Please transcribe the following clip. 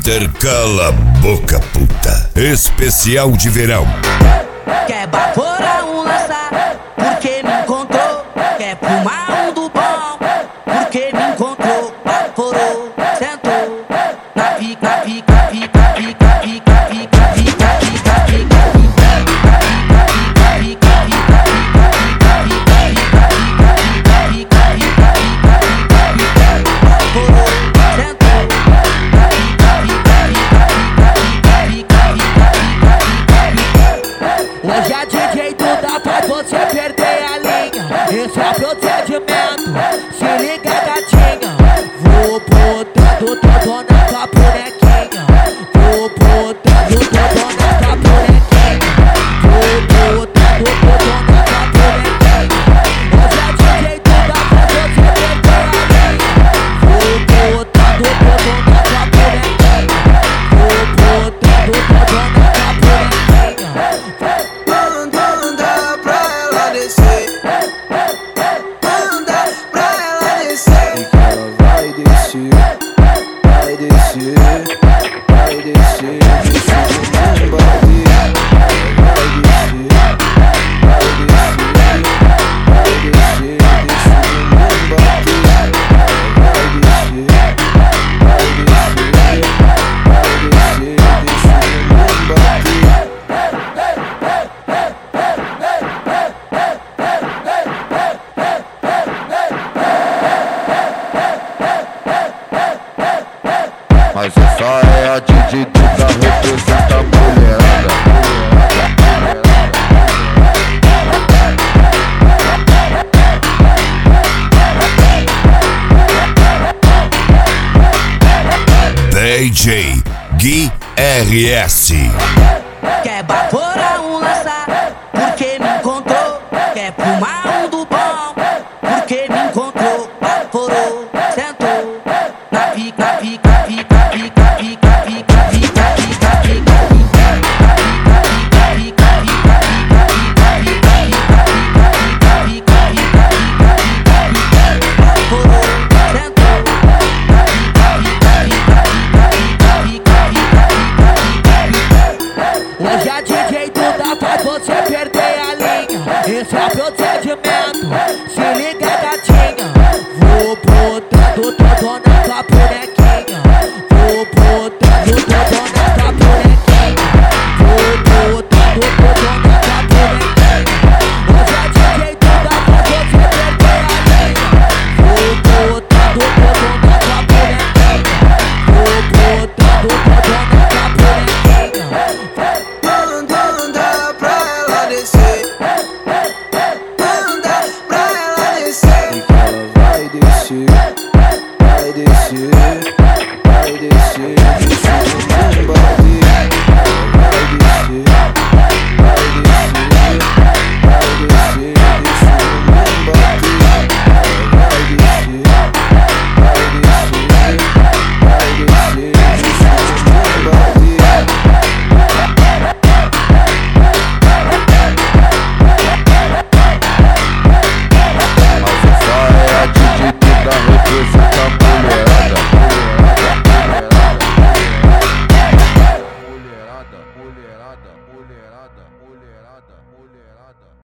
Center Cala Boca Puta. Especial de verão. Quer baforar um lançar, porque me encontrou. Quer fumar um do bom, porque me encontrou. Baforou, sentou, na pica, pica, pica, pica, pica, pica, pica, pica, pica, hoje é DJ Duda faz você perder a linha. Esse é o procedimento, se liga gatinha. Vou botando todo na tua bonequinha. Vou botando todo na tua bonequinha. Vou botando todo na tua bonequinha. Hoje é DJ Duda faz você perder a linha. Vou botando todo na tua bonequinha. Vou botando todo na tua bonequinha. Vai descer, desce do bater. Vai descer, vai descer, vai descer, desce do bater. Vai descer, vai descer, vai descer, desce do bater. Mas essa é a DJ Duda, representa a mulherada. DJ Gui RS. Quer baforar um lançar, porque me encontrou. Quer fumar um do bom, porque me encontrou. Baforou, sentou, na pica, pica, pica, pica, pica, pica, pica, pica, pica, hoje a DJ Duda faz você perder a linha. Esse é o procedimento,